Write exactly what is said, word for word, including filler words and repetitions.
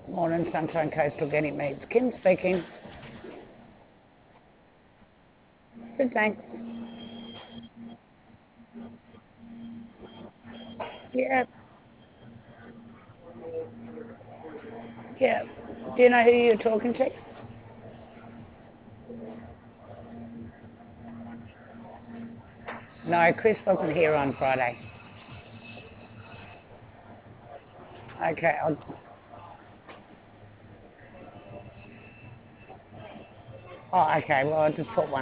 Morning, Sunshine Coast Organic Meats. Kim speaking. Good, thanks. Yeah, yeah. Do you know who you're talking to? No, Chris wasn't here on Friday. Okay, I'll, oh, okay. Well, I'll just put one